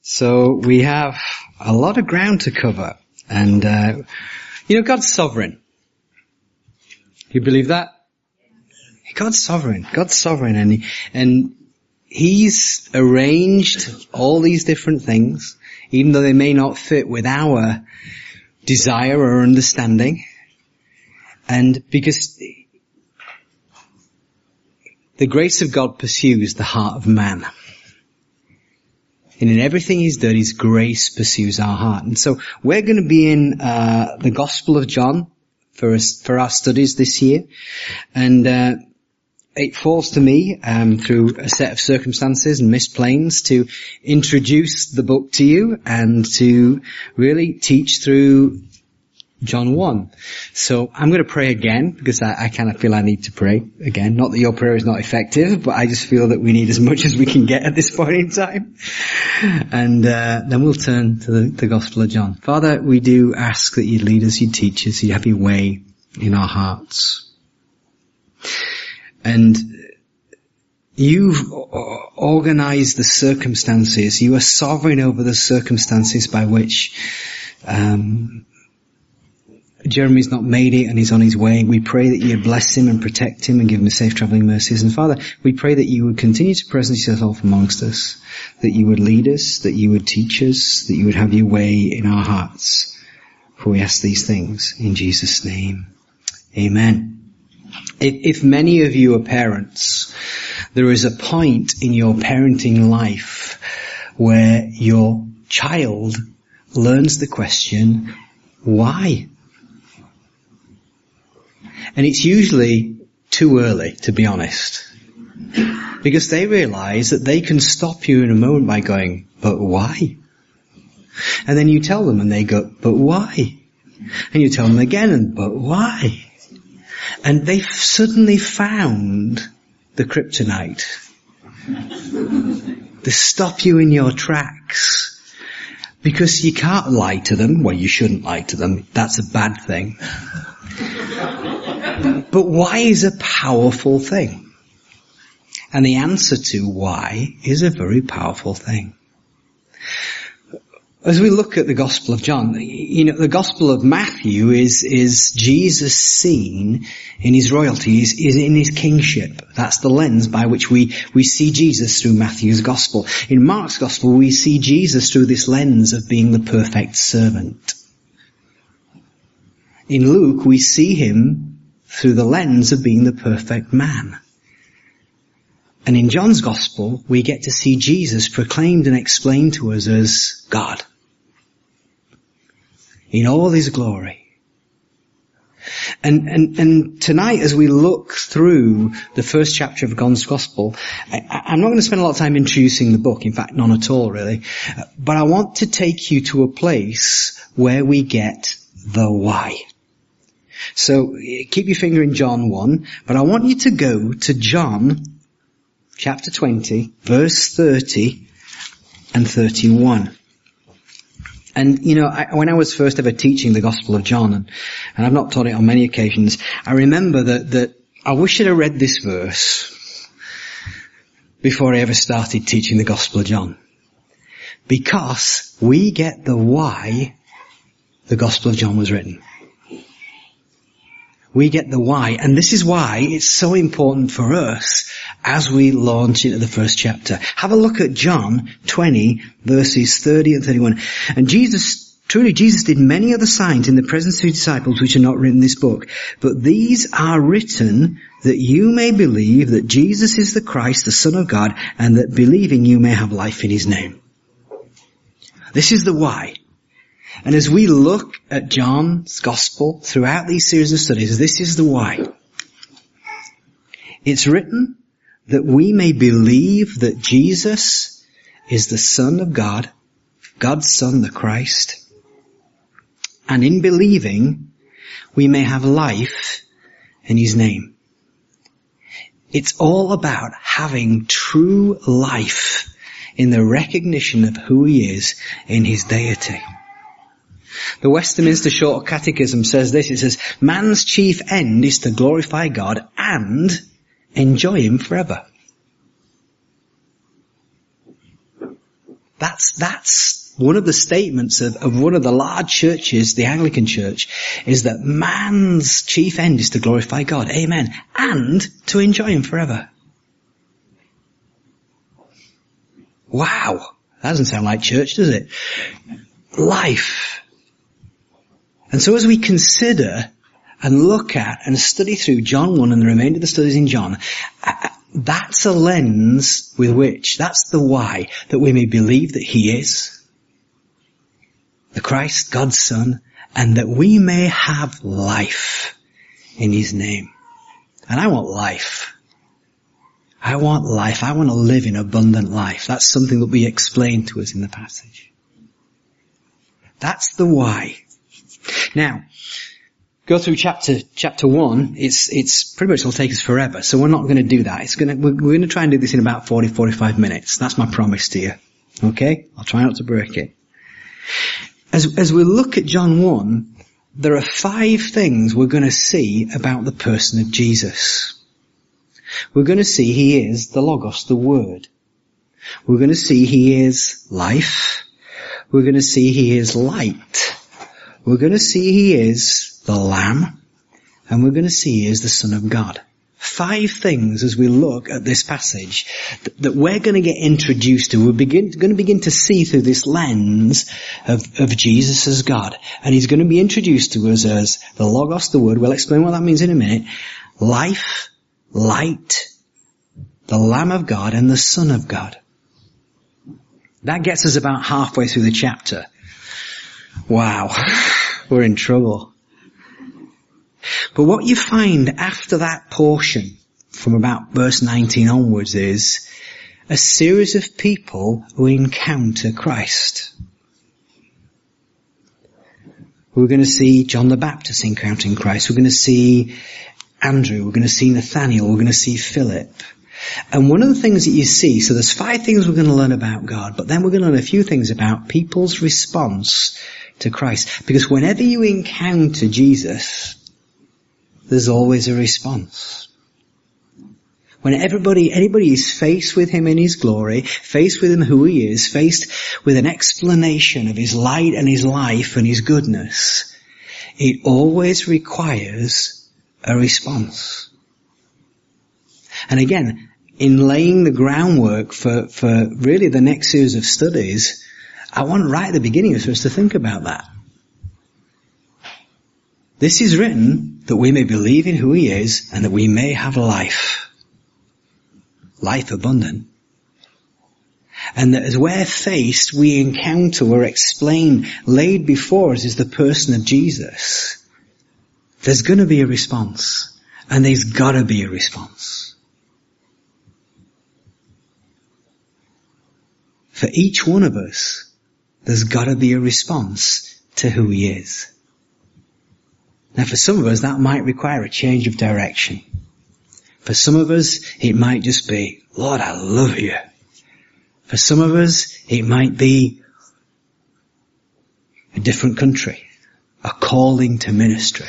So we have a lot of ground to cover. And, God's sovereign. You believe that? God's sovereign. God's sovereign. And He's arranged all these different things, even though they may not fit with our desire or understanding. And because the grace of God pursues the heart of man. And in everything He's done, His grace pursues our heart. And so we're going to be in the Gospel of John for our studies this year. And it falls to me through a set of circumstances and missed planes to introduce the book to you and to really teach through John 1. So I'm going to pray again because I kind of feel I need to pray again. Not that your prayer is not effective, but I just feel that we need as much as we can get at this point in time. And then we'll turn to the Gospel of John. Father, we do ask that you'd lead us, you'd teach us, you'd have your way in our hearts. And you've organized the circumstances. You are sovereign over the circumstances by which Jeremy's not made it and he's on his way. We pray that you bless him and protect him and give him safe travelling mercies. And Father, we pray that you would continue to presence yourself amongst us, that you would lead us, that you would teach us, that you would have your way in our hearts. For we ask these things in Jesus' name. Amen. If many of you are parents, there is a point in your parenting life where your child learns the question, why? And it's usually too early, to be honest. Because they realize that they can stop you in a moment by going, but why? And then you tell them and they go, but why? And you tell them again and, but why? And they've suddenly found the kryptonite. They stop you in your tracks. Because you can't lie to them. Well, you shouldn't lie to them. That's a bad thing. But why is a powerful thing. And the answer to why is a very powerful thing. As we look at the Gospel of John, the Gospel of Matthew is Jesus seen in his royalty, is in his kingship. That's the lens by which we see Jesus through Matthew's Gospel. In Mark's Gospel, we see Jesus through this lens of being the perfect servant. In Luke, we see him through the lens of being the perfect man. And in John's Gospel, we get to see Jesus proclaimed and explained to us as God. In all his glory. And tonight as we look through the first chapter of John's Gospel, I'm not going to spend a lot of time introducing the book, in fact none at all really, but I want to take you to a place where we get the why. So keep your finger in John 1, but I want you to go to John chapter 20, verse 30 and 31. And, when I was first ever teaching the Gospel of John, and I've not taught it on many occasions, I remember that I wish I'd have read this verse before I ever started teaching the Gospel of John. Because we get the why the Gospel of John was written. We get the why, and this is why it's so important for us as we launch into the first chapter. Have a look at John 20, verses 30 and 31. And Jesus did many other signs in the presence of his disciples which are not written in this book. But these are written that you may believe that Jesus is the Christ, the Son of God, and that believing you may have life in his name. This is the why. And as we look at John's Gospel throughout these series of studies, this is the why. It's written that we may believe that Jesus is the Son of God, God's Son, the Christ. And in believing, we may have life in his name. It's all about having true life in the recognition of who he is in his deity. The Westminster Short Catechism says this, it says, man's chief end is to glorify God and enjoy him forever. That's one of the statements of one of the large churches, the Anglican Church, is that man's chief end is to glorify God. Amen. And to enjoy Him forever. Wow. That doesn't sound like church, does it? Life. And so as we consider and look at and study through John 1 and the remainder of the studies in John, that's a lens with which, that's the why, that we may believe that He is the Christ, God's Son, and that we may have life in His name. And I want life. I want life. I want to live in abundant life. That's something that will be explained to us in the passage. That's the why. Now, go through chapter 1. It's pretty much will take us forever, so we're not going to do that. We're going to try and do this in about 45 minutes. That's my promise to you. Okay? I'll try not to break it. As we look at John 1, there are 5 things we're going to see about the person of Jesus. We're going to see He is the Logos, the Word. We're going to see He is life. We're going to see He is light. We're going to see He is the Lamb. And we're going to see He is the Son of God. 5 things as we look at this passage that we're going to get introduced to. We're going to begin to see through this lens of Jesus as God. And He's going to be introduced to us as the Logos, the Word. We'll explain what that means in a minute. Life, light, the Lamb of God, and the Son of God. That gets us about halfway through the chapter. Wow. We're in trouble. But what you find after that portion, from about verse 19 onwards, is a series of people who encounter Christ. We're going to see John the Baptist encountering Christ. We're going to see Andrew. We're going to see Nathaniel. We're going to see Philip. And one of the things that you see, so there's 5 things we're going to learn about God, but then we're going to learn a few things about people's response to Christ. Because whenever you encounter Jesus, there's always a response. When anybody is faced with Him in His glory, faced with Him who He is, faced with an explanation of His light and His life and His goodness, it always requires a response. And again, in laying the groundwork for really the next series of studies, I want right at the beginning for us to think about that. This is written that we may believe in who He is and that we may have life. Life abundant. And that as we're faced, we encounter, we're explained, laid before us is the person of Jesus. There's going to be a response. And there's got to be a response. For each one of us, there's got to be a response to who He is. Now for some of us that might require a change of direction. For some of us it might just be, Lord, I love You. For some of us it might be a different country, a calling to ministry.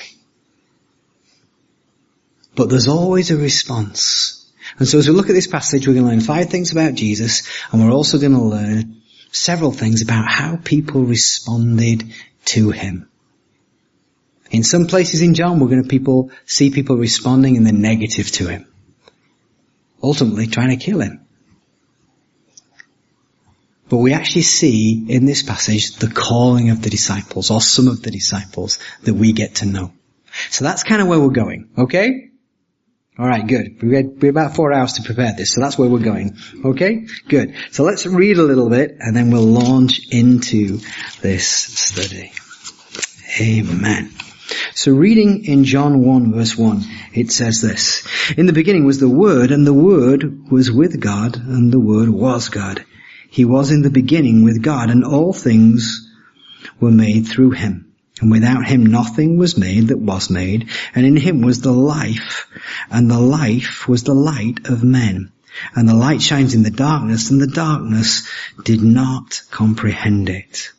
But there's always a response. And so as we look at this passage, we're going to learn 5 things about Jesus, and we're also going to learn several things about how people responded to Him. In some places in John, we're going to see people responding in the negative to Him. Ultimately trying to kill Him. But we actually see in this passage the calling of the disciples, or some of the disciples, that we get to know. So that's kind of where we're going, okay? Alright, good. We had about 4 hours to prepare this, so that's where we're going. Okay? Good. So let's read a little bit, and then we'll launch into this study. Amen. So reading in John 1 verse 1, it says this: In the beginning was the Word, and the Word was with God, and the Word was God. He was in the beginning with God, and all things were made through Him. And without Him nothing was made that was made. And in Him was the life, and the life was the light of men. And the light shines in the darkness, and the darkness did not comprehend it.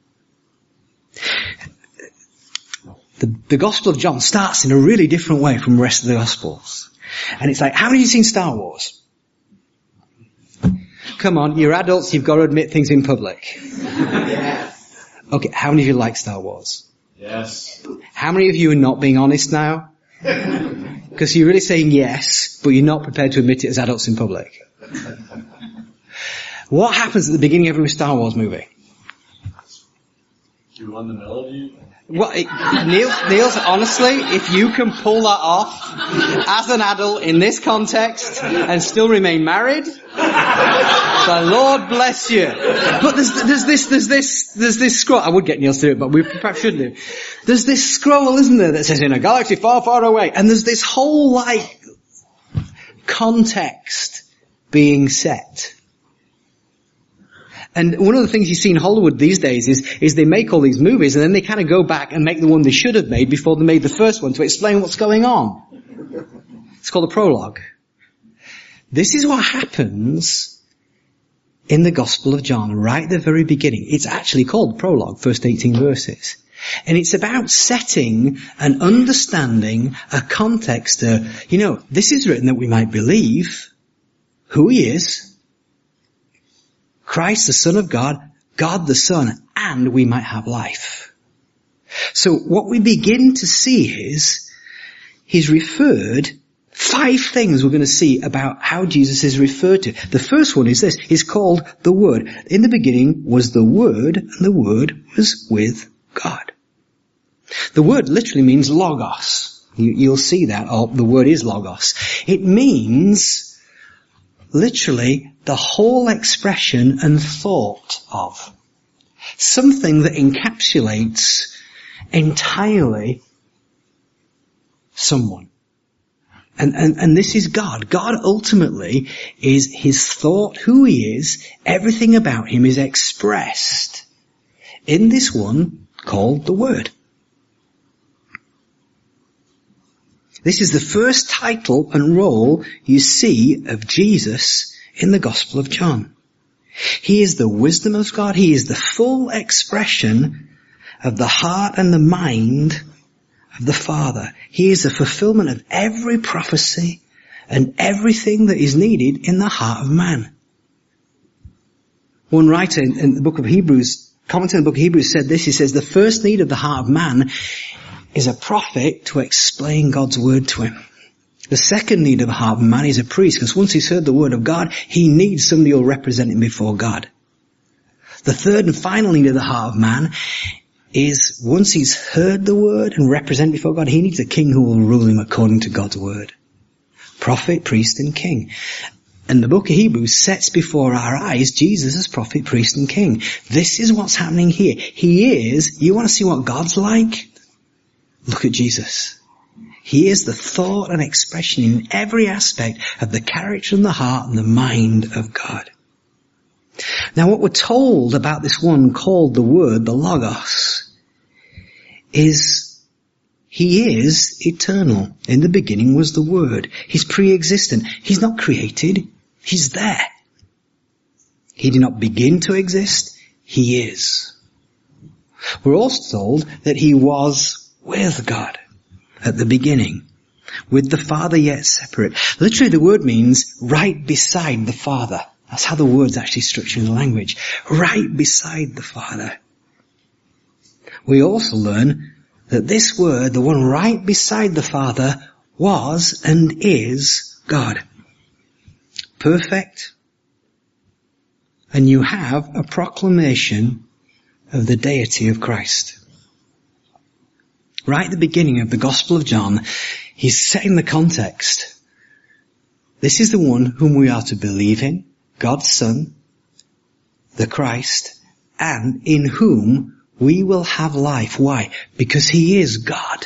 The Gospel of John starts in a really different way from the rest of the Gospels. And it's like, how many of you seen Star Wars? Come on, you're adults, you've got to admit things in public. Okay, how many of you like Star Wars? Yes. How many of you are not being honest now? Because you're really saying yes, but you're not prepared to admit it as adults in public. What happens at the beginning of every Star Wars movie? Do you want the melody? What, Niels, honestly, if you can pull that off as an adult in this context and still remain married, the Lord bless you. But there's this scroll. I would get Niels to do it, but we perhaps should do. There's this scroll, isn't there, that says in a galaxy far, far away, and there's this whole context being set. And one of the things you see in Hollywood these days is they make all these movies and then they kind of go back and make the one they should have made before they made the first one to explain what's going on. It's called a prologue. This is what happens in the Gospel of John right at the very beginning. It's actually called the prologue, first 18 verses. And it's about setting and understanding a context. This is written that we might believe who he is, Christ, the Son of God, God the Son, and we might have life. So what we begin to see is, he's referred, 5 things we're going to see about how Jesus is referred to. The first one is this, he's called the Word. In the beginning was the Word, and the Word was with God. The word literally means logos. You'll see that, the word is logos. It means, literally, the whole expression and thought of. Something that encapsulates entirely someone. And this is God. God ultimately is his thought, who he is, everything about him is expressed in this one called the Word. This is the first title and role you see of Jesus in the Gospel of John. He is the wisdom of God. He is the full expression of the heart and the mind of the Father. He is the fulfillment of every prophecy and everything that is needed in the heart of man. One writer in the book of Hebrews, commenting on the book of Hebrews, said this. He says, the first need of the heart of man is a prophet to explain God's word to him. The second need of the heart of man is a priest, because once he's heard the word of God, he needs somebody who will represent him before God. The third and final need of the heart of man is once he's heard the word and represented before God, he needs a king who will rule him according to God's word. Prophet, priest, and king. And the book of Hebrews sets before our eyes Jesus as prophet, priest, and king. This is what's happening here. You want to see what God's like? Look at Jesus. He is the thought and expression in every aspect of the character and the heart and the mind of God. Now what we're told about this one called the Word, the Logos, is he is eternal. In the beginning was the Word. He's pre-existent. He's not created. He's there. He did not begin to exist. He is. We're also told that he was with God at the beginning, with the Father yet separate. Literally the word means right beside the Father. That's how the word's actually structured in the language. Right beside the Father. We also learn that this word, the one right beside the Father, was and is God. Perfect. And you have a proclamation of the deity of Christ. Right at the beginning of the Gospel of John, he's setting the context. This is the one whom we are to believe in, God's Son, the Christ, and in whom we will have life. Why? Because he is God.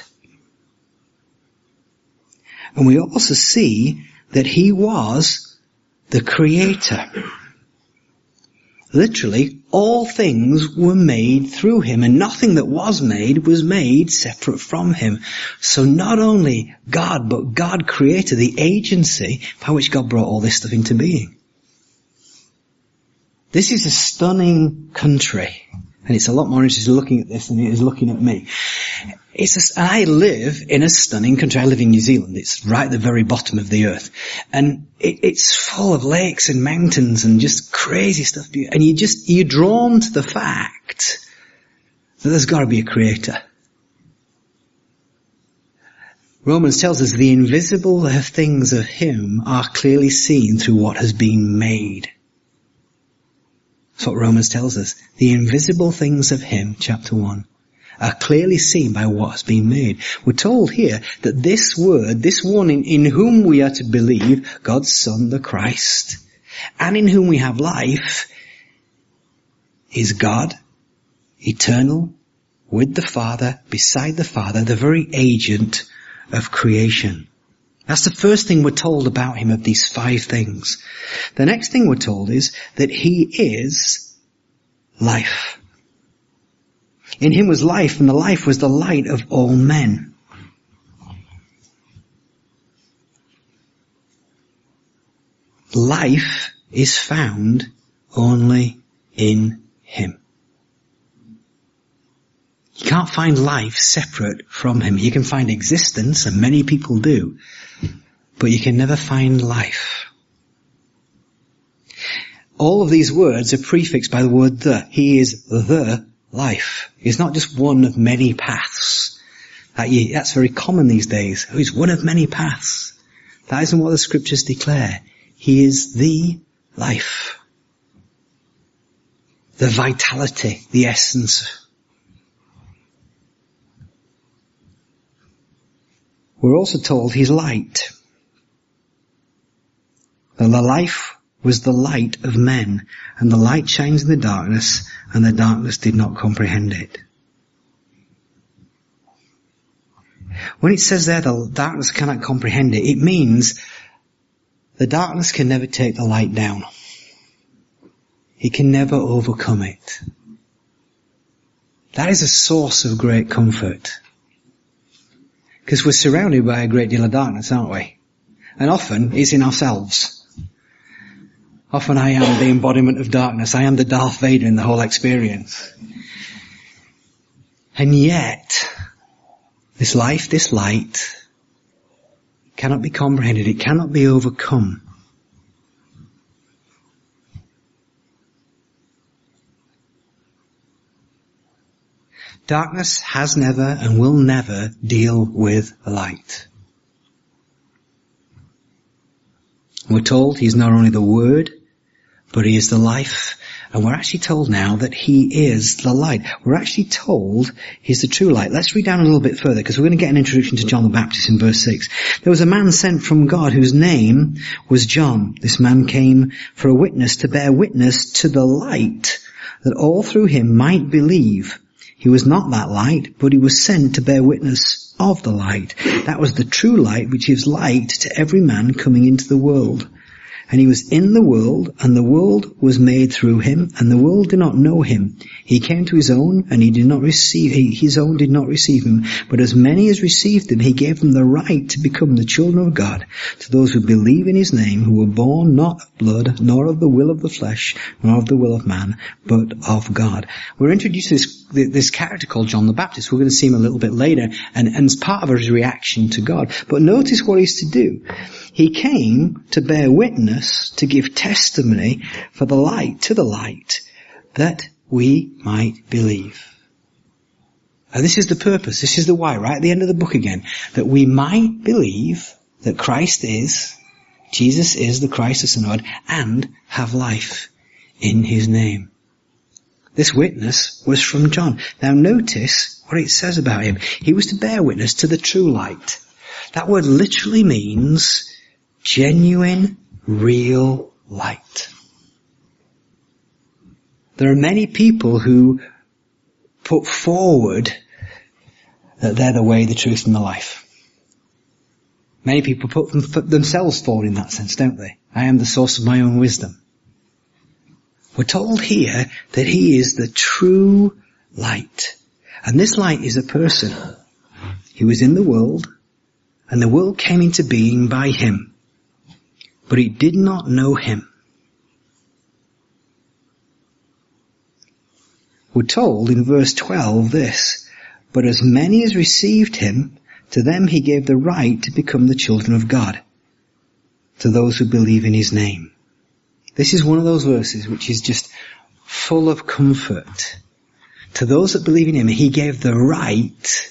And we also see that he was the Creator. Literally, all things were made through him, and nothing that was made separate from him. So not only God, but God created the agency by which God brought all this stuff into being. This is a stunning country And it's a lot more interesting looking at this than it is looking at me. I live in a stunning country. I live in New Zealand. It's right at the very bottom of the earth. And it's full of lakes and mountains and just crazy stuff. And you're drawn to the fact that there's got to be a creator. Romans tells us the invisible things of him are clearly seen through what has been made. That's what Romans tells us. The invisible things of him, chapter 1, are clearly seen by what has been made. We're told here that this word, this one in whom we are to believe, God's Son, the Christ, and in whom we have life, is God, eternal, with the Father, beside the Father, the very agent of creation. That's the first thing we're told about him of these 5 things. The next thing we're told is that he is life. In him was life, and the life was the light of all men. Life is found only in him. You can't find life separate from him. You can find existence, and many people do, but you can never find life. All of these words are prefixed by the word the. He is the life. He's not just one of many paths. That's very common these days. He's one of many paths. That isn't what the scriptures declare. He is the life. The vitality, the essence. We're also told he's light. And the life was the light of men, and the light shines in the darkness, and the darkness did not comprehend it. When it says there the darkness cannot comprehend it, it means the darkness can never take the light down. It can never overcome it. That is a source of great comfort. Because we're surrounded by a great deal of darkness, aren't we? And often it's in ourselves. Often I am the embodiment of darkness. I am the Darth Vader in the whole experience. And yet, this life, this light, cannot be comprehended. It cannot be overcome. Darkness has never and will never deal with light. We're told he's not only the Word, but he is the life. And we're actually told now that he is the light. We're actually told he's the true light. Let's read down a little bit further, because we're going to get an introduction to John the Baptist in verse 6. There was a man sent from God whose name was John. This man came for a witness, to bear witness to the light, that all through him might believe. He was not that light, but he was sent to bear witness of the light. That was the true light, which gives light to every man coming into the world. And he was in the world, and the world was made through him, and the world did not know him. He came to his own, and his own did not receive him. But as many as received him, he gave them the right to become the children of God, to those who believe in his name, who were born not of blood, nor of the will of the flesh, nor of the will of man, but of God. We're introduced to this character called John the Baptist. We're going to see him a little bit later, and it's part of his reaction to God. But notice what he's to do. He came to bear witness, to give testimony for the light, to the light, that we might believe. And this is the purpose, this is the why, right at the end of the book again, that we might believe that Christ is, Jesus is the Christ, the Son of God, and have life in his name. This witness was from John. Now notice what it says about him. He was to bear witness to the true light. That word literally means genuine, real light. There are many people who put forward that they're the way, the truth, and the life. Many people put themselves forward in that sense, don't they? I am the source of my own wisdom. We're told here that he is the true light. And this light is a person. He was in the world, and the world came into being by him. But it did not know him. we're told in verse 12 this, but as many as received him, to them he gave the right to become the children of God, to those who believe in his name. This is one of those verses which is just full of comfort. To those that believe in him, he gave the right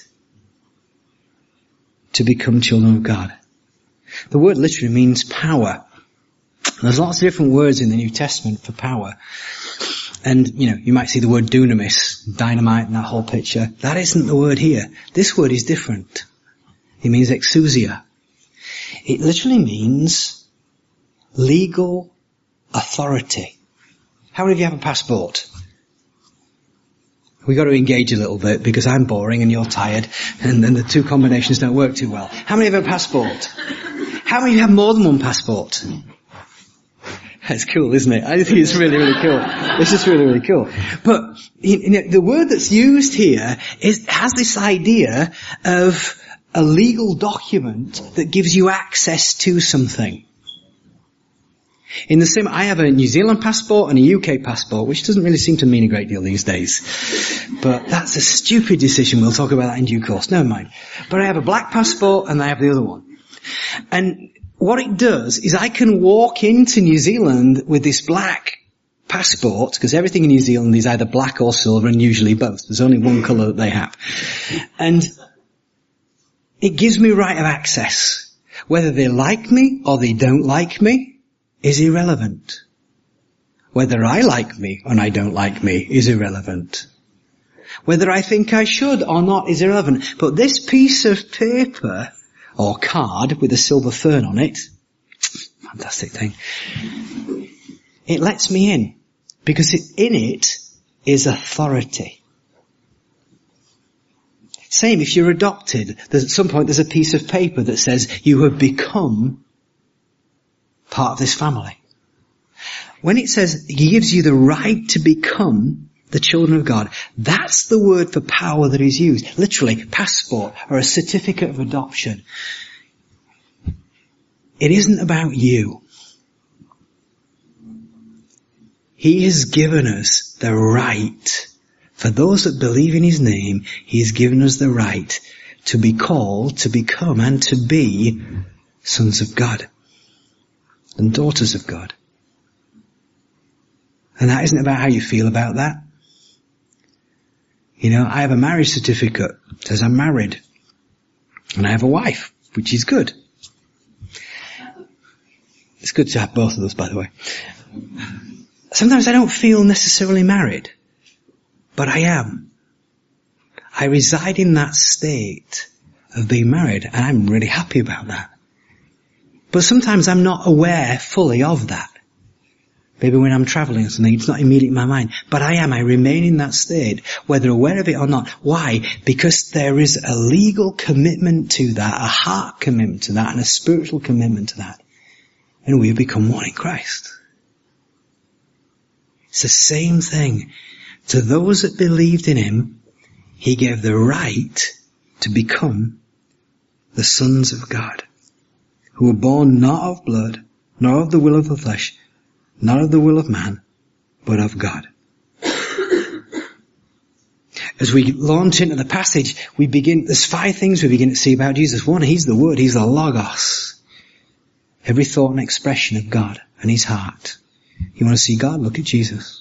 to become children of God. The word literally means power. There's lots of different words in the New Testament for power. And, you might see the word dunamis, dynamite, and that whole picture. That isn't the word here. This word is different. It means exousia. It literally means legal authority. How many of you have a passport? We've got to engage a little bit because I'm boring and you're tired and then the two combinations don't work too well. How many have a passport? How many of you have more than one passport? That's cool, isn't it? I think it's really, really cool. It's just really, really cool. But the word that's used here has this idea of a legal document that gives you access to something. In the same, I have a New Zealand passport and a UK passport, which doesn't really seem to mean a great deal these days. But that's a stupid decision. We'll talk about that in due course. Never mind. But I have a black passport and I have the other one. And what it does is I can walk into New Zealand with this black passport, because everything in New Zealand is either black or silver and usually both. There's only one colour that they have. And it gives me right of access. Whether they like me or they don't like me is irrelevant. Whether I like me or I don't like me is irrelevant. Whether I think I should or not is irrelevant. But this piece of paper or card with a silver fern on it, fantastic thing, it lets me in because in it is authority. Same if you're adopted. At some point there's a piece of paper that says you have become part of this family. When it says he gives you the right to become the children of God, that's the word for power that is used. Literally, passport or a certificate of adoption. It isn't about you. He has given us the right. For those that believe in his name, he has given us the right to be called, to become, and to be sons of God and daughters of God. And that isn't about how you feel about that. I have a marriage certificate that says I'm married. And I have a wife, which is good. It's good to have both of those, by the way. Sometimes I don't feel necessarily married, but I am. I reside in that state of being married, and I'm really happy about that. But sometimes I'm not aware fully of that. Maybe when I'm traveling or something, it's not immediately in my mind. But I am. I remain in that state, whether aware of it or not. Why? Because there is a legal commitment to that, a heart commitment to that, and a spiritual commitment to that. And we've become one in Christ. It's the same thing. To those that believed in him, he gave the right to become the sons of God, who were born not of blood, nor of the will of the flesh, not of the will of man, but of God. As we launch into the passage, there's 5 things we begin to see about Jesus. 1, he's the Word, he's the Logos. Every thought and expression of God and his heart. You want to see God? Look at Jesus.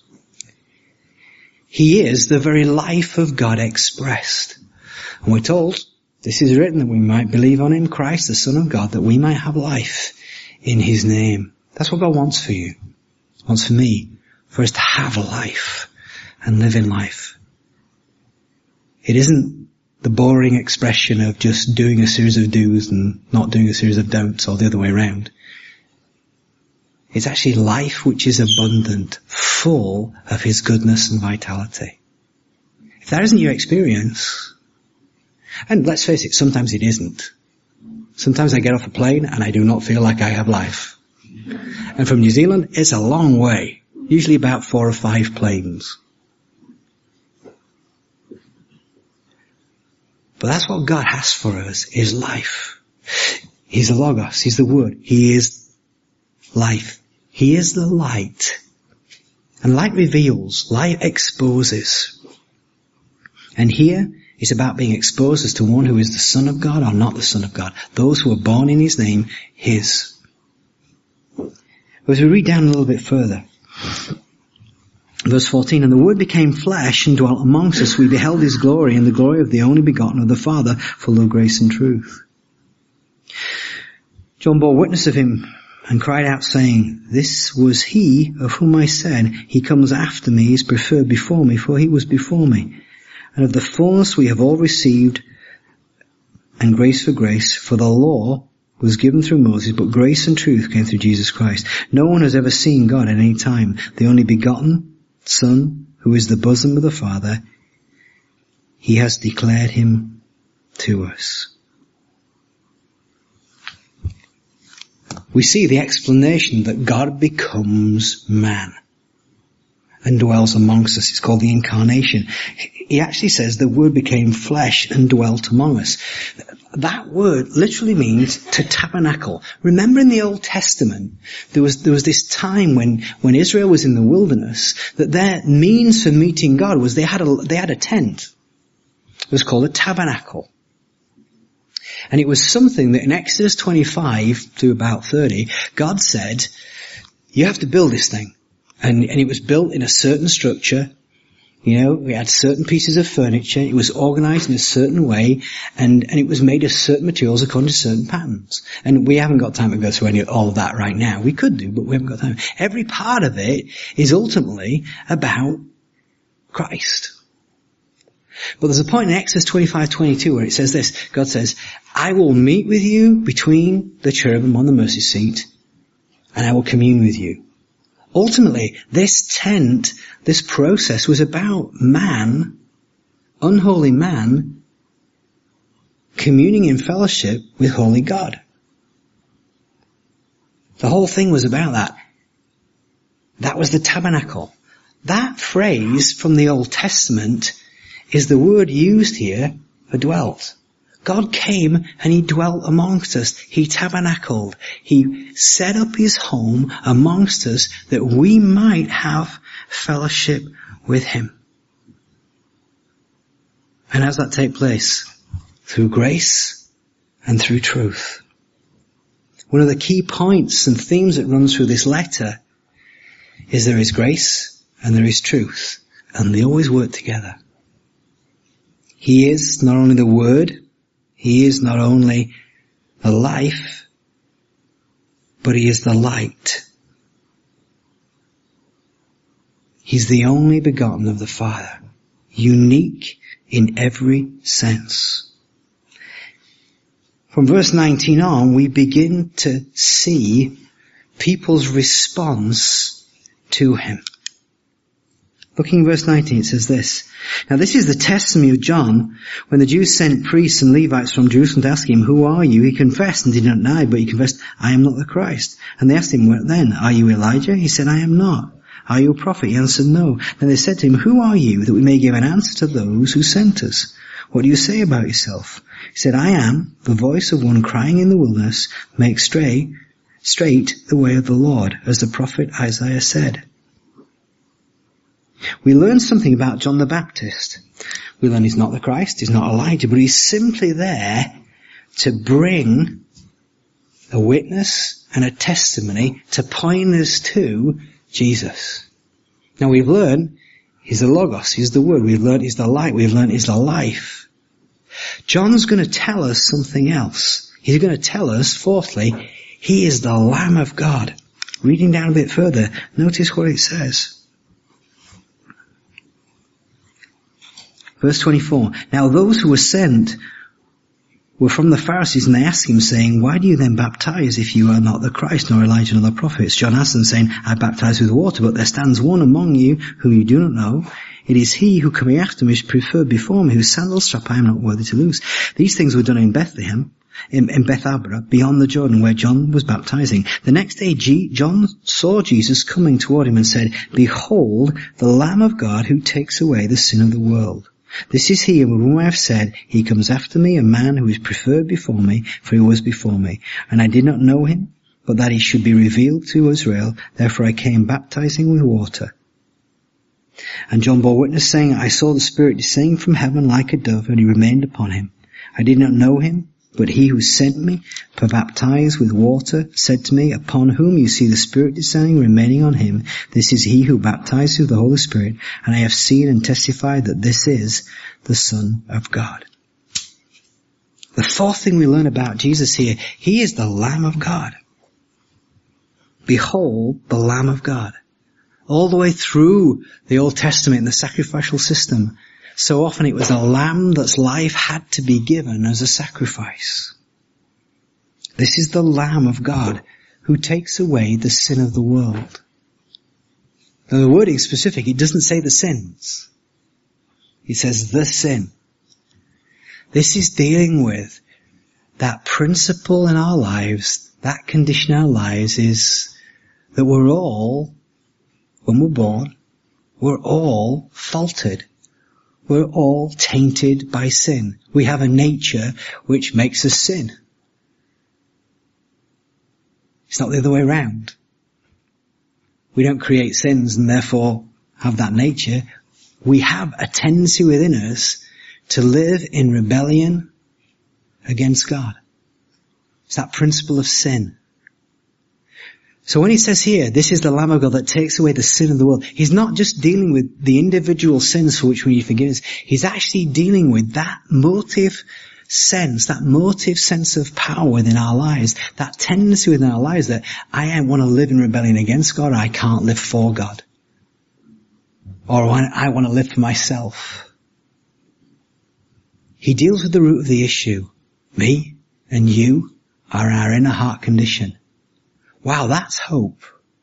He is the very life of God expressed. And we're told, this is written that we might believe on him, Christ, the Son of God, that we might have life in his name. That's what God wants for you. Wants for me, for us to have life and live in life. It isn't the boring expression of just doing a series of do's and not doing a series of don'ts, or the other way around. It's actually life which is abundant, full of his goodness and vitality. If that isn't your experience, and let's face it, sometimes it isn't. Sometimes I get off a plane and I do not feel like I have life. And from New Zealand, it's a long way. Usually about 4 or 5 planes. But that's what God has for us, is life. He's the Logos, he's the Word. He is life. He is the light. And light reveals, light exposes. And here, it's about being exposed as to one who is the Son of God or not the Son of God. Those who are born in his name, his. As we read down a little bit further, verse 14, and the Word became flesh and dwelt amongst us. We beheld his glory and the glory of the only begotten of the Father, full of grace and truth. John bore witness of him and cried out, saying, this was he of whom I said, he comes after me, is preferred before me, for he was before me. And of the fullness we have all received, and grace for grace, for the law was given through Moses, but grace and truth came through Jesus Christ. No one has ever seen God at any time. The only begotten Son, who is the bosom of the Father, he has declared him to us. We see the explanation that God becomes man and dwells amongst us. It's called the incarnation. He actually says the Word became flesh and dwelt among us. That word literally means to tabernacle. Remember in the Old Testament, there was this time when Israel was in the wilderness, that their means for meeting God was they had a tent. It was called a tabernacle. And it was something that in Exodus 25 to about 30, God said, you have to build this thing. And it was built in a certain structure. You know, we had certain pieces of furniture. It was organized in a certain way. And it was made of certain materials according to certain patterns. And we haven't got time to go through all of that right now. We could do, but we haven't got time. Every part of it is ultimately about Christ. But there's a point in Exodus 25:22 where it says this. God says, I will meet with you between the cherubim on the mercy seat, and I will commune with you. Ultimately, this tent, this process was about man, unholy man, communing in fellowship with holy God. The whole thing was about that. That was the tabernacle. That phrase from the Old Testament is the word used here for dwelt. God came and he dwelt amongst us. He tabernacled. He set up his home amongst us that we might have fellowship with him. And how does that take place? Through grace and through truth. One of the key points and themes that runs through this letter is there is grace and there is truth. And they always work together. He is not only the Word, he is not only the life, but he is the light. He's the only begotten of the Father, unique in every sense. From verse 19 on, we begin to see people's response to him. Looking at verse 19, it says this. Now this is the testimony of John. When the Jews sent priests and Levites from Jerusalem to ask him, who are you? He confessed and did not deny, but he confessed, I am not the Christ. And they asked him, what then? Are you Elijah? He said, I am not. Are you a prophet? He answered, no. Then they said to him, who are you, that we may give an answer to those who sent us? What do you say about yourself? He said, I am the voice of one crying in the wilderness, make straight the way of the Lord, as the prophet Isaiah said. We learn something about John the Baptist. We learn he's not the Christ, he's not Elijah, but he's simply there to bring a witness and a testimony to point us to Jesus. Now we've learned he's the Logos, he's the Word, we've learned he's the light, we've learned he's the life. John's going to tell us something else. He's going to tell us, fourthly, he is the Lamb of God. Reading down a bit further, notice what it says. Verse 24, now those who were sent were from the Pharisees, and they asked him, saying, why do you then baptize if you are not the Christ, nor Elijah, nor the prophets? John asked them, saying, I baptize with water, but there stands one among you whom you do not know. It is he who coming after me is preferred before me, whose sandal strap I am not worthy to loose. These things were done in Bethlehem, in Bethabara, beyond the Jordan, where John was baptizing. The next day John saw Jesus coming toward him and said, behold, the Lamb of God who takes away the sin of the world. This is he of whom I have said, he comes after me, a man who is preferred before me, for he was before me. And I did not know him, but that he should be revealed to Israel. Therefore I came baptizing with water. And John bore witness, saying, I saw the Spirit descending from heaven like a dove, and he remained upon him. I did not know him, but he who sent me to baptize with water said to me, upon whom you see the Spirit descending, remaining on him, this is he who baptizes with the Holy Spirit, and I have seen and testified that this is the Son of God. The fourth thing we learn about Jesus here, he is the Lamb of God. Behold the Lamb of God. All the way through the Old Testament and the sacrificial system, so often it was a lamb that's life had to be given as a sacrifice. This is the Lamb of God who takes away the sin of the world. Now the wording is specific. It doesn't say the sins. It says the sin. This is dealing with that principle in our lives, that condition in our lives is that we're all, when we're born, we're all faulted. We're all tainted by sin. We have a nature which makes us sin. It's not the other way around. We don't create sins and therefore have that nature. We have a tendency within us to live in rebellion against God. It's that principle of sin. So when he says here, this is the Lamb of God that takes away the sin of the world, he's not just dealing with the individual sins for which we need forgiveness. He's actually dealing with that motive sense of power within our lives, that tendency within our lives that I want to live in rebellion against God, or I can't live for God. Or I want to live for myself. He deals with the root of the issue. Me and you are our inner heart condition. Wow, that's hope.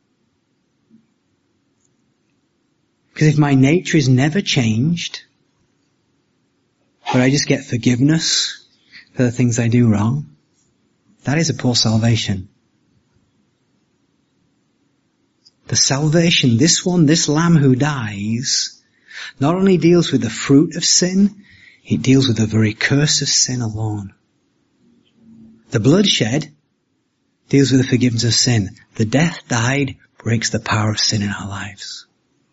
Because if my nature is never changed, but I just get forgiveness for the things I do wrong, that is a poor salvation. The salvation, this Lamb who dies, not only deals with the fruit of sin, it deals with the very curse of sin alone. The bloodshed deals with the forgiveness of sin. The death died breaks the power of sin in our lives.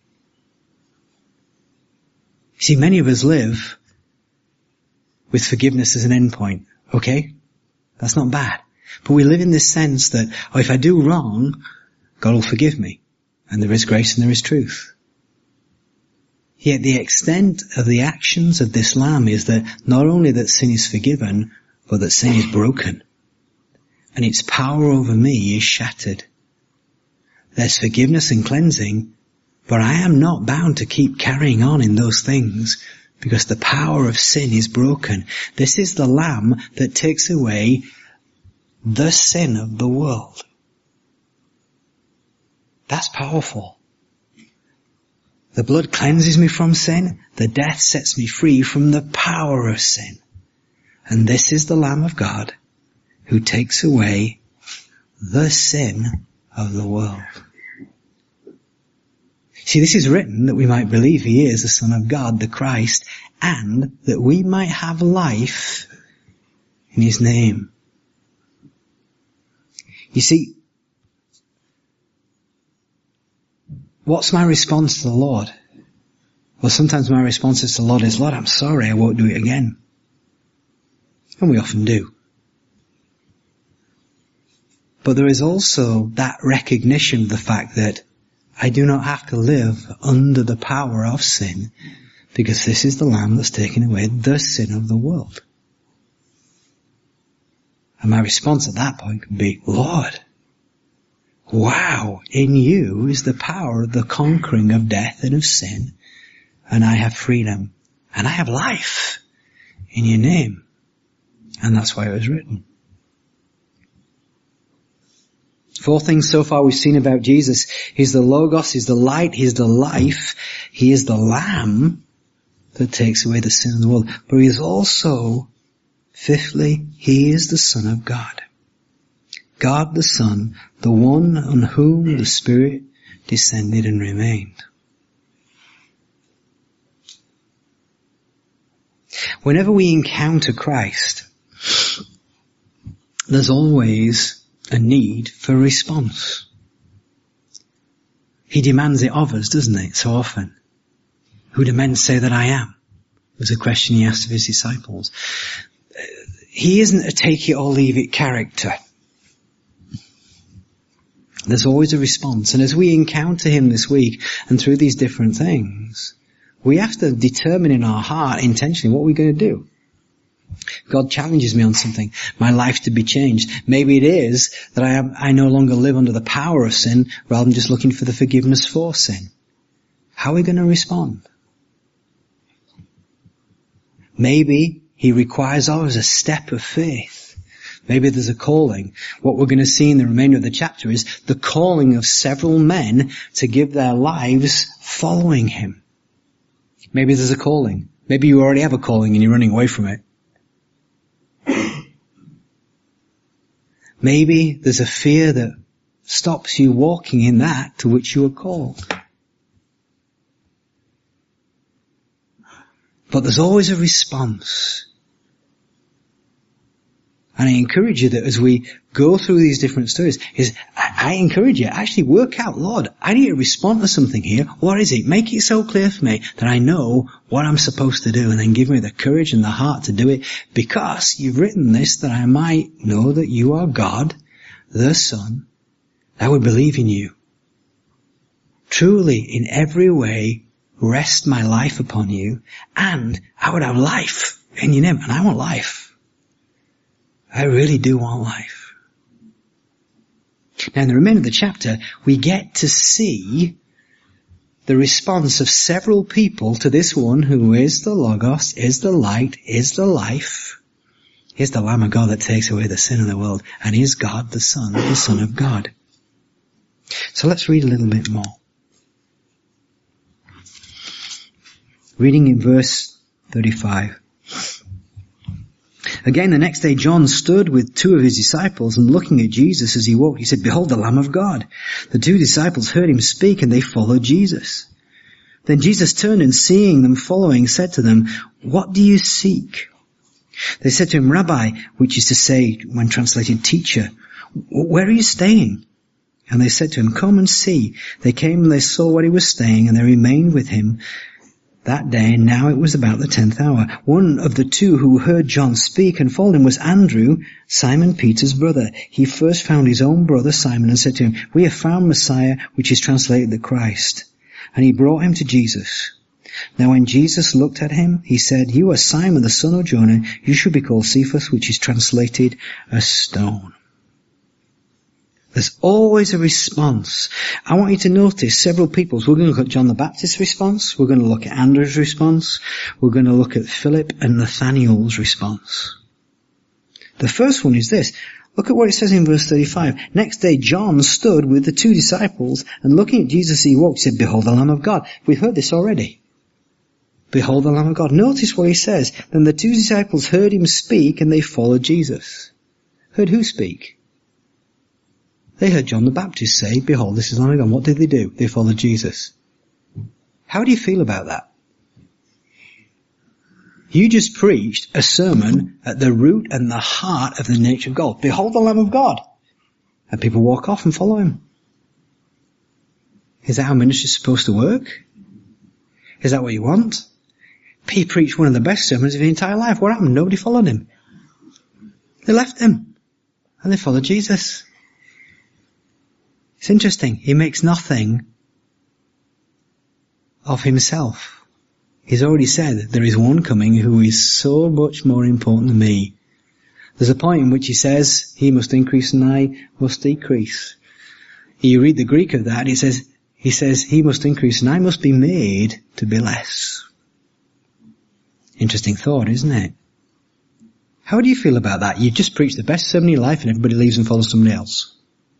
You see, many of us live with forgiveness as an endpoint. Okay? That's not bad. But we live in this sense that, if I do wrong, God will forgive me. And there is grace and there is truth. Yet the extent of the actions of this Lamb is that not only that sin is forgiven, but that sin is broken. And its power over me is shattered. There's forgiveness and cleansing, but I am not bound to keep carrying on in those things because the power of sin is broken. This is the Lamb that takes away the sin of the world. That's powerful. The blood cleanses me from sin. The death sets me free from the power of sin. And this is the Lamb of God who takes away the sin of the world. See, this is written that we might believe he is the Son of God, the Christ, and that we might have life in his name. You see, what's my response to the Lord? Well, sometimes my response to the Lord is, Lord, I'm sorry, I won't do it again. And we often do. But there is also that recognition of the fact that I do not have to live under the power of sin because this is the Lamb that's taken away the sin of the world. And my response at that point could be, Lord, wow, in you is the power of the conquering of death and of sin, and I have freedom, and I have life in your name. And that's why it was written. 4 things so far we've seen about Jesus. He's the Logos, he's the light, he's the life, he is the Lamb that takes away the sin of the world. But he is also, fifthly, he is the Son of God. God the Son, the one on whom the Spirit descended and remained. Whenever we encounter Christ, there's always a need for response. He demands it of us, doesn't he, so often? Who do men say that I am? Was a question he asked of his disciples. He isn't a take it or leave it character. There's always a response. And as we encounter him this week and through these different things, we have to determine in our heart intentionally what we're going to do. God challenges me on something, my life to be changed. Maybe it is that I no longer live under the power of sin rather than just looking for the forgiveness for sin. How are we going to respond? Maybe he requires ours a step of faith. Maybe there's a calling. What we're going to see in the remainder of the chapter is the calling of several men to give their lives following him. Maybe there's a calling. Maybe you already have a calling and you're running away from it. Maybe there's a fear that stops you walking in that to which you are called. But there's always a response. And I encourage you that as we go through these different stories, I encourage you, actually work out, Lord, I need to respond to something here. What is it? Make it so clear for me that I know what I'm supposed to do, and then give me the courage and the heart to do it, because you've written this that I might know that you are God, the Son, I would believe in you. Truly, in every way, rest my life upon you, and I would have life in your name, and I want life. I really do want life. Now in the remainder of the chapter, we get to see the response of several people to this one who is the Logos, is the light, is the life, is the Lamb of God that takes away the sin of the world, and is God the Son of God. So let's read a little bit more. Reading in verse 35. Again, the next day John stood with two of his disciples, and looking at Jesus as he walked, he said, "Behold the Lamb of God." The two disciples heard him speak, and they followed Jesus. Then Jesus turned and seeing them following, said to them, "What do you seek?" They said to him, "Rabbi," which is to say, when translated, teacher, "where are you staying?" And they said to him, "Come and see." They came and they saw where he was staying, and they remained with him that day, and now it was about the 10th hour. One of the two who heard John speak and followed him was Andrew, Simon Peter's brother. He first found his own brother Simon and said to him, "We have found Messiah," which is translated the Christ. And he brought him to Jesus. Now when Jesus looked at him, he said, "You are Simon the son of Jonah. You should be called Cephas," which is translated a stone. There's always a response. I want you to notice several people's. We're going to look at John the Baptist's response. We're going to look at Andrew's response. We're going to look at Philip and Nathanael's response. The first one is this. Look at what it says in verse 35. Next day John stood with the two disciples, and looking at Jesus as he walked, he said, "Behold the Lamb of God." We've heard this already. Behold the Lamb of God. Notice what he says. Then the two disciples heard him speak, and they followed Jesus. Heard who speak? They heard John the Baptist say, "Behold, this is the Lamb of God." What did they do? They followed Jesus. How do you feel about that? You just preached a sermon at the root and the heart of the nature of God. Behold the Lamb of God. And people walk off and follow him. Is that how ministry is supposed to work? Is that what you want? He preached one of the best sermons of his entire life. What happened? Nobody followed him. They left him. And they followed Jesus. It's interesting. He makes nothing of himself. He's already said there is one coming who is so much more important than me. There's a point in which he says, "He must increase and I must decrease." You read the Greek of that, he says, "He must increase and I must be made to be less." Interesting thought, isn't it? How do you feel about that? You've just preached the best sermon of your life and everybody leaves and follows somebody else.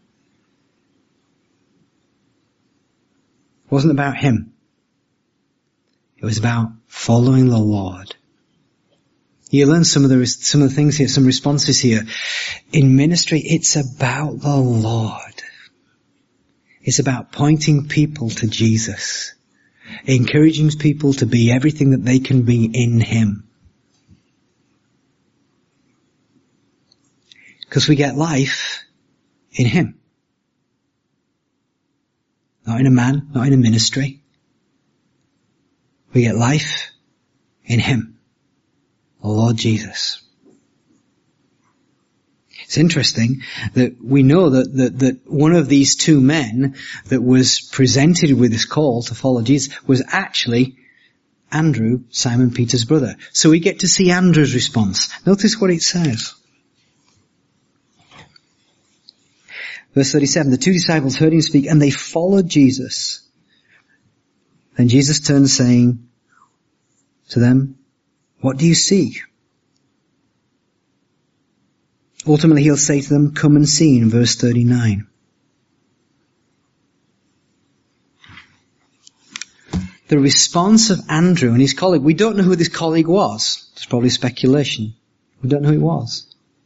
It wasn't about him. It was about following the Lord. You learn some of the things here, some responses here. In ministry, it's about the Lord. It's about pointing people to Jesus. Encouraging people to be everything that they can be in him. Because we get life in him. Not in a man, not in a ministry. We get life in Him, the Lord Jesus. It's interesting that we know that one of these two men that was presented with this call to follow Jesus was actually Andrew, Simon Peter's brother. So we get to see Andrew's response. Notice what it says. Verse 37, the two disciples heard him speak and they followed Jesus. Then Jesus turned saying to them, what do you seek? Ultimately he'll say to them, come and see in verse 39. The response of Andrew and his colleague, we don't know who this colleague was. It's probably speculation. We don't know who it was.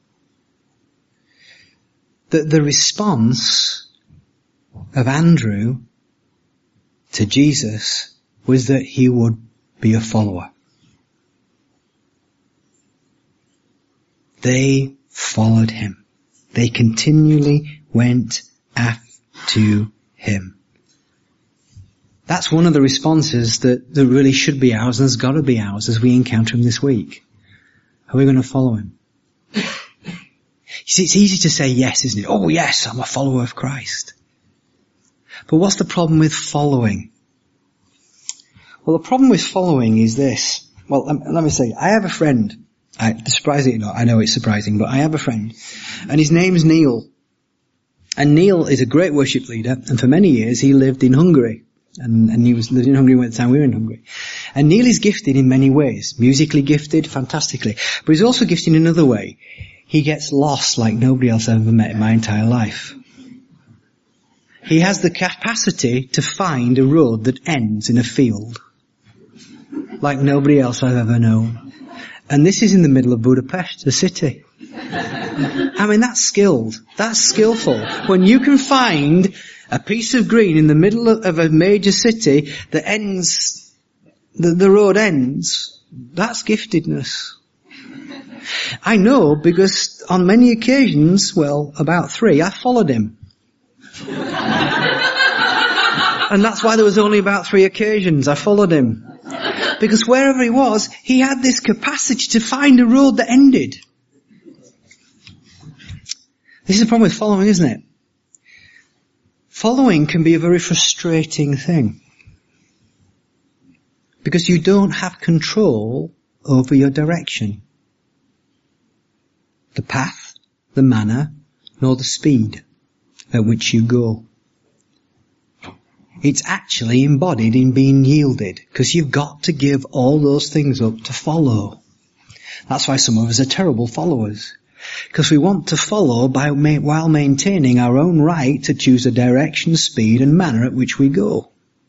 The response of Andrew to Jesus was that he would be a follower. They followed him. They continually went after him. That's one of the responses that really should be ours and has got to be ours as we encounter him this week. Are we going to follow him? You see, it's easy to say yes, isn't it? Oh yes, I'm a follower of Christ. But what's the problem with following? Well, the problem with following is this. Well, let me say, I have a friend. Surprisingly not, I know it's surprising, but I have a friend. And his name's Neil. And Neil is a great worship leader, and for many years he lived in Hungary. And he lived in Hungary at the time we were in Hungary. And Neil is gifted in many ways. Musically gifted, fantastically. But he's also gifted in another way. He gets lost like nobody else I've ever met in my entire life. He has the capacity to find a road that ends in a field. Like nobody else I've ever known. And this is in the middle of Budapest, the city. I mean, that's skilled. That's skillful. When you can find a piece of green in the middle of a major city that ends, the road ends, that's giftedness. I know because on many occasions, well, about 3, I followed him. And that's why there was only about 3 occasions I followed him. Because wherever he was, he had this capacity to find a road that ended. This is the problem with following, isn't it? Following can be a very frustrating thing. Because you don't have control over your direction. The path, the manner, nor the speed at which you go. It's actually embodied in being yielded, because you've got to give all those things up to follow. That's why some of us are terrible followers. Because we want to follow while maintaining our own right to choose the direction, speed and manner at which we go.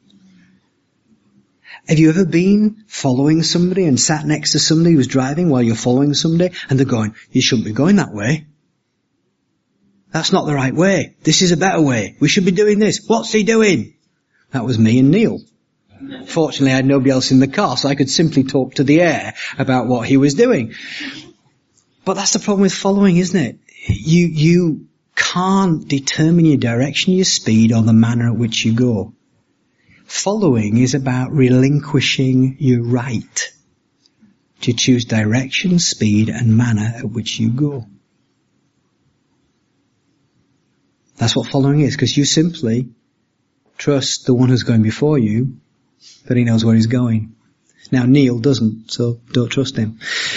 Have you ever been following somebody and sat next to somebody who's driving while you're following somebody and they're going, you shouldn't be going that way. That's not the right way. This is a better way. We should be doing this. What's he doing? That was me and Neil. Fortunately, I had nobody else in the car, so I could simply talk to the air about what he was doing. But that's the problem with following, isn't it? You can't determine your direction, your speed, or the manner at which you go. Following is about relinquishing your right to choose direction, speed, and manner at which you go. That's what following is, because you simply trust the one who's going before you, that he knows where he's going. Now Neil doesn't, so don't trust him.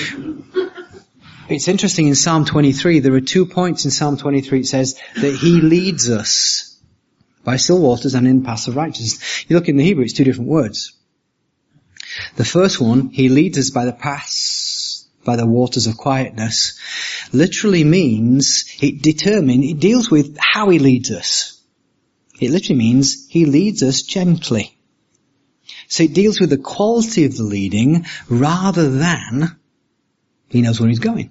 It's interesting in Psalm 23, there are 2 points in Psalm 23. It says that he leads us by still waters and in paths of righteousness. You look in the Hebrew, it's 2 different words. The first one, he leads us by the paths, by the waters of quietness, literally means it deals with how he leads us. It literally means he leads us gently. So it deals with the quality of the leading rather than he knows where he's going.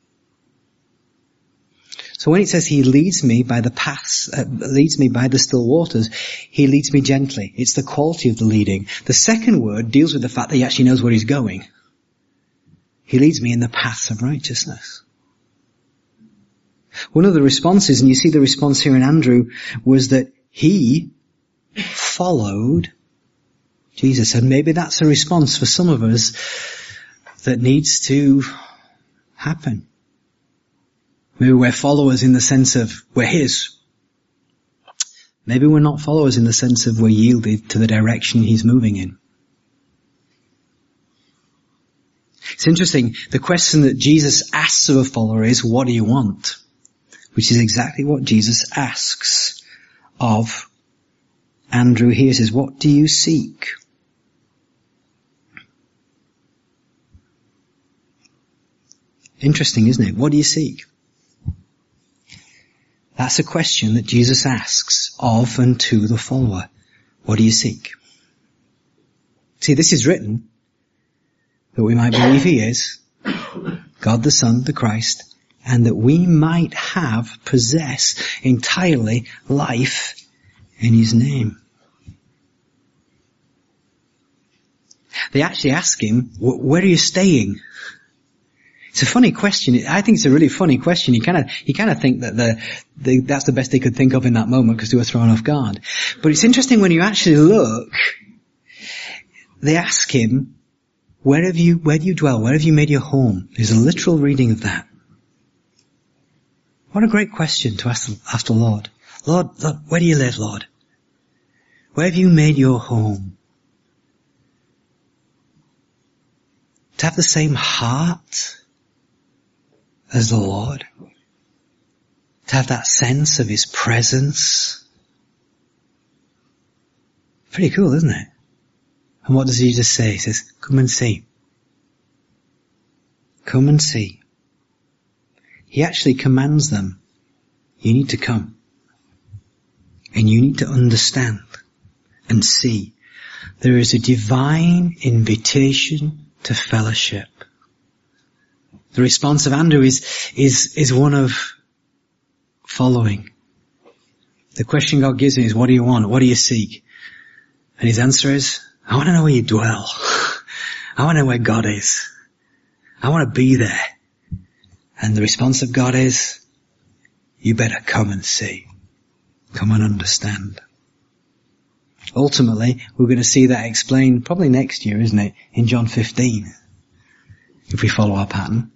So when it says he leads me by the paths, leads me by the still waters, he leads me gently. It's the quality of the leading. The second word deals with the fact that he actually knows where he's going. He leads me in the paths of righteousness. One of the responses, and you see the response here in Andrew, was that he followed Jesus. And maybe that's a response for some of us that needs to happen. Maybe we're followers in the sense of we're His. Maybe we're not followers in the sense of we're yielded to the direction He's moving in. It's interesting, the question that Jesus asks of a follower is, what do you want? Which is exactly what Jesus asks of Andrew here. He says, what do you seek? Interesting, isn't it? What do you seek? That's a question that Jesus asks of and to the follower. What do you seek? See, this is written that we might believe He is God the Son, the Christ, and that we might possess entirely life in His name. They actually ask Him, where are you staying? It's a funny question. I think it's a really funny question. You kind of think that that's the best they could think of in that moment because they were thrown off guard. But it's interesting when you actually look, they ask Him, where do you dwell? Where have you made your home? There's a literal reading of that. What a great question to ask the Lord. Lord, where do you live, Lord? Where have you made your home? To have the same heart as the Lord. To have that sense of His presence. Pretty cool, isn't it? And what does Jesus say? He says, come and see. Come and see. He actually commands them, you need to come. And you need to understand and see. There is a divine invitation to fellowship. The response of Andrew is one of following. The question God gives him is, what do you want? What do you seek? And his answer is, I want to know where you dwell. I want to know where God is. I want to be there. And the response of God is, you better come and see. Come and understand. Ultimately, we're going to see that explained probably next year, isn't it? In John 15. If we follow our pattern.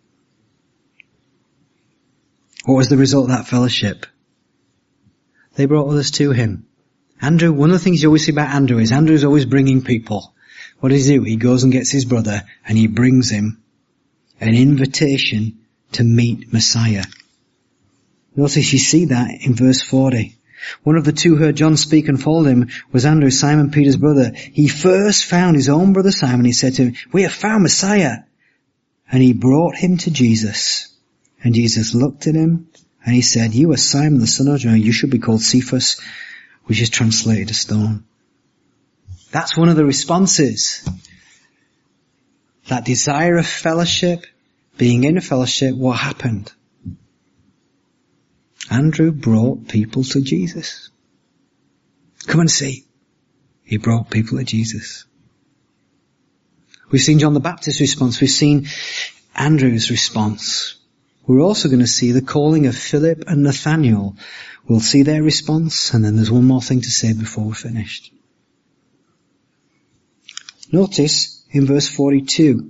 What was the result of that fellowship? They brought others to him. Andrew, one of the things you always see about Andrew is Andrew's always bringing people. What does he do? He goes and gets his brother and he brings him an invitation to meet Messiah. Notice you see that in verse 40. One of the two heard John speak and followed him was Andrew, Simon Peter's brother. He first found his own brother Simon. He said to him, we have found Messiah. And he brought him to Jesus. And Jesus looked at him and he said, you are Simon the son of John. You should be called Cephas, which is translated a stone. That's one of the responses. That desire of fellowship, being in a fellowship, what happened? Andrew brought people to Jesus. Come and see. He brought people to Jesus. We've seen John the Baptist's response. We've seen Andrew's response. We're also going to see the calling of Philip and Nathanael. We'll see their response, and then there's one more thing to say before we're finished. Notice in verse 42.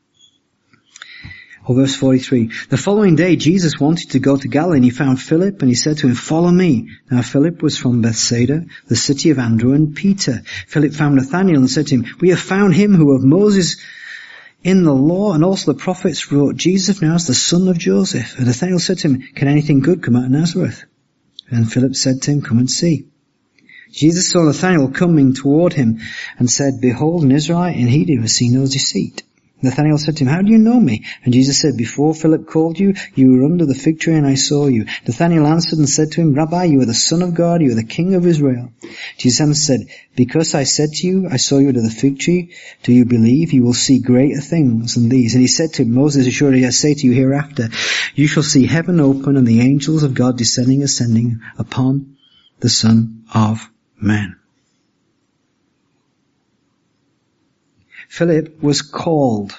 Or verse 43. The following day Jesus wanted to go to Galilee and he found Philip and he said to him, follow me. Now Philip was from Bethsaida, the city of Andrew and Peter. Philip found Nathanael and said to him, we have found him who of Moses in the law and also the prophets wrote, Jesus of Nazareth, the son of Joseph. And Nathanael said to him, can anything good come out of Nazareth? And Philip said to him, come and see. Jesus saw Nathanael coming toward him and said, behold, an Israelite in he who has seen no deceit. Nathanael said to him, how do you know me? And Jesus said, before Philip called you, you were under the fig tree and I saw you. Nathanael answered and said to him, Rabbi, you are the Son of God, you are the King of Israel. Jesus said, because I said to you, I saw you under the fig tree, do you believe? You will see greater things than these. And he said to him, Moses, assuredly I say to you hereafter, you shall see heaven open and the angels of God descending, ascending upon the Son of Man. Philip was called.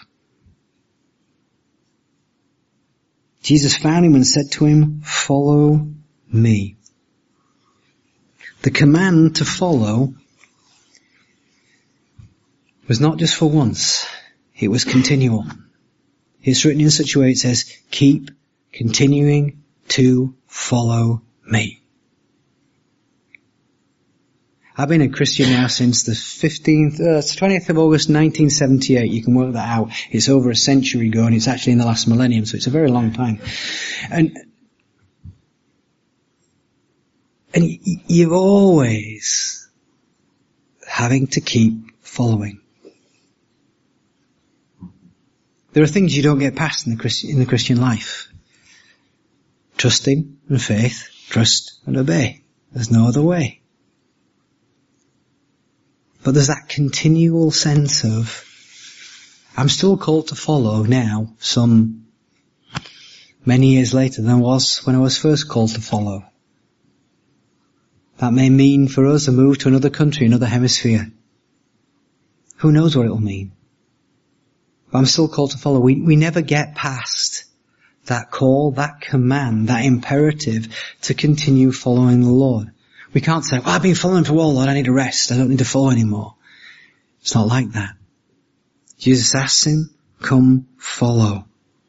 Jesus found him and said to him, follow me. The command to follow was not just for once, it was continual. It's written in such a way it says, keep continuing to follow me. I've been a Christian now since the 20th of August 1978. You can work that out. It's over a century ago and it's actually in the last millennium, so it's a very long time. And you're always having to keep following. There are things you don't get past in the Christian life. Trusting and faith, trust and obey. There's no other way. But there's that continual sense of, I'm still called to follow now, some many years later than I was when I was first called to follow. That may mean for us a move to another country, another hemisphere. Who knows what it'll mean? But I'm still called to follow. We never get past that call, that command, that imperative to continue following the Lord. We can't say, well, I've been following for a while, Lord, I need to rest. I don't need to follow anymore. It's not like that. Jesus asks him, come follow.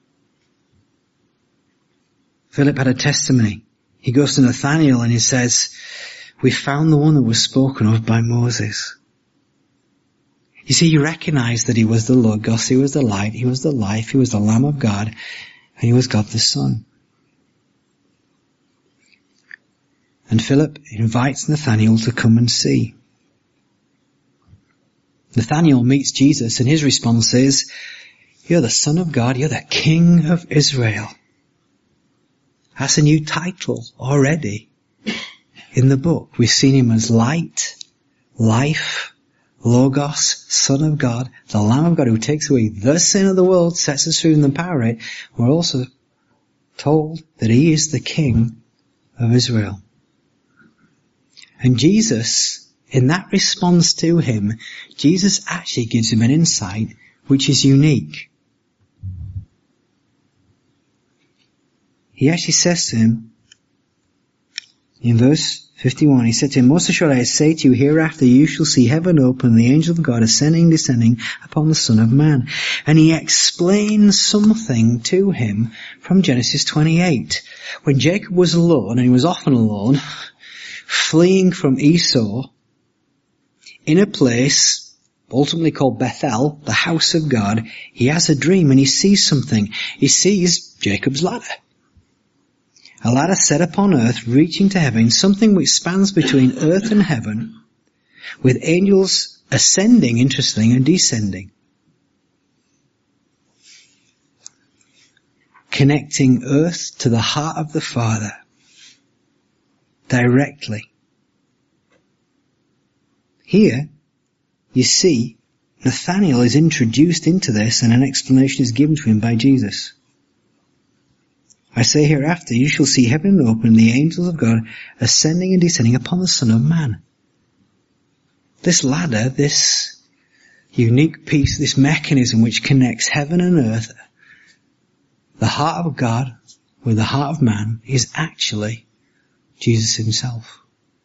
Philip had a testimony. He goes to Nathanael and he says, we found the one that was spoken of by Moses. You see, he recognized that he was the Logos, he was the light, he was the life, he was the Lamb of God, and he was God the Son. And Philip invites Nathanael to come and see. Nathanael meets Jesus and his response is, you're the Son of God, you're the King of Israel. That's a new title already in the book. We've seen him as light, life, Logos, Son of God, the Lamb of God who takes away the sin of the world, sets us free from the power of it. We're also told that he is the King of Israel. And Jesus, in that response to him, Jesus actually gives him an insight which is unique. He actually says to him, in verse 51, he said to him, most assuredly I say to you, hereafter you shall see heaven open and the angel of God ascending and descending upon the Son of Man. And he explains something to him from Genesis 28. When Jacob was alone, and he was often alone, fleeing from Esau, in a place ultimately called Bethel, the house of God, he has a dream and he sees something. He sees Jacob's ladder. A ladder set upon earth, reaching to heaven, something which spans between earth and heaven, with angels ascending, interesting, and descending. Connecting earth to the heart of the Father. Directly. Here, you see, Nathanael is introduced into this and an explanation is given to him by Jesus. I say hereafter you shall see heaven open and the angels of God ascending and descending upon the Son of Man. This ladder, this unique piece, this mechanism which connects heaven and earth, the heart of God with the heart of man, is actually Jesus himself.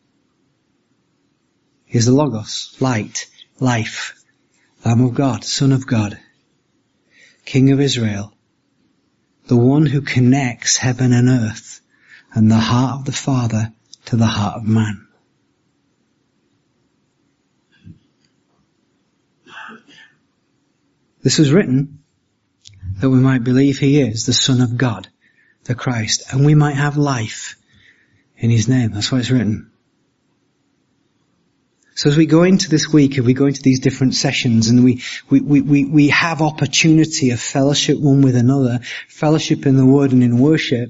He is the Logos, light, life, Lamb of God, Son of God, King of Israel, the one who connects heaven and earth and the heart of the Father to the heart of man. This was written that we might believe he is the Son of God, the Christ, and we might have life in his name. That's why it's written. So as we go into this week, if we go into these different sessions and we have opportunity of fellowship one with another, fellowship in the Word and in worship,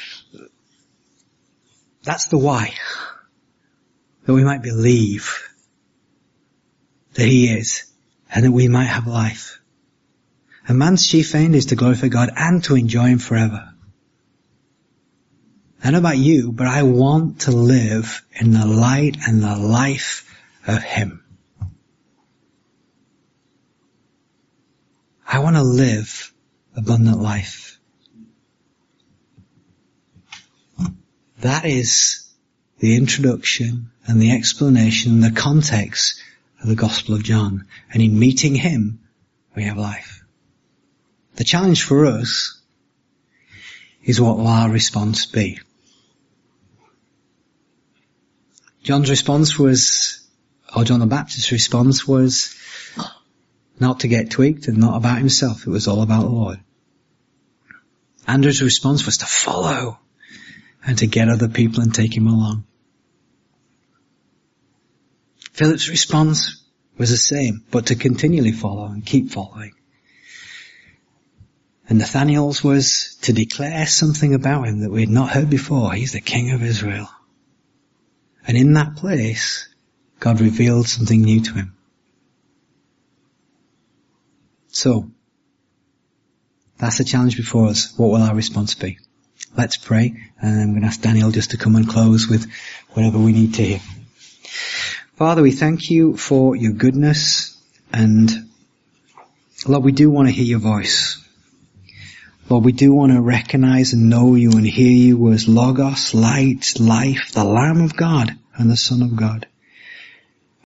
that's the why. That we might believe that he is and that we might have life. And man's chief end is to glorify God and to enjoy him forever. I don't know about you, but I want to live in the light and the life of him. I want to live abundant life. That is the introduction and the explanation and the context of the Gospel of John. And in meeting him, we have life. The challenge for us is, what will our response be? John's response was, or John the Baptist's response was, not to get tweaked and not about himself. It was all about the Lord. Andrew's response was to follow and to get other people and take him along. Philip's response was the same, but to continually follow and keep following. And Nathanael's was to declare something about him that we had not heard before. He's the King of Israel. And in that place, God revealed something new to him. So, that's the challenge before us. What will our response be? Let's pray, and I'm going to ask Daniel just to come and close with whatever we need to hear. Father, we thank you for your goodness, and Lord, we do want to hear your voice. Lord, we do want to recognize and know you and hear you as Logos, light, life, the Lamb of God and the Son of God.